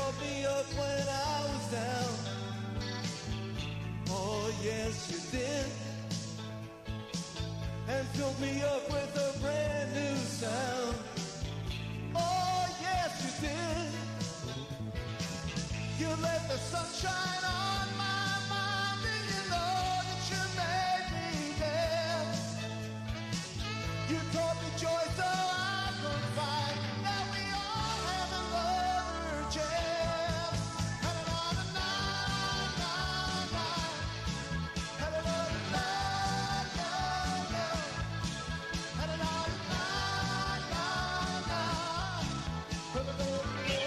brought me up when I was down. Oh yes you did. And filled me up with a brand new sound. Oh yes you did. You let the sunshine on my mind, and you know that you made me dance. You taught me joy so I could find that we all have another chance. And another night, night, night. And another night, night, night. And another night, night, night. And another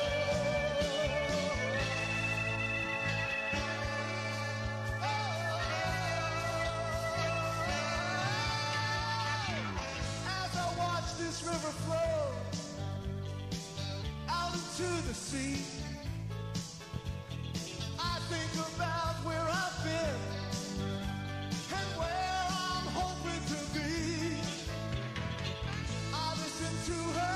this river flow out into the sea. I think about where I've been and where I'm hoping to be. I listen to her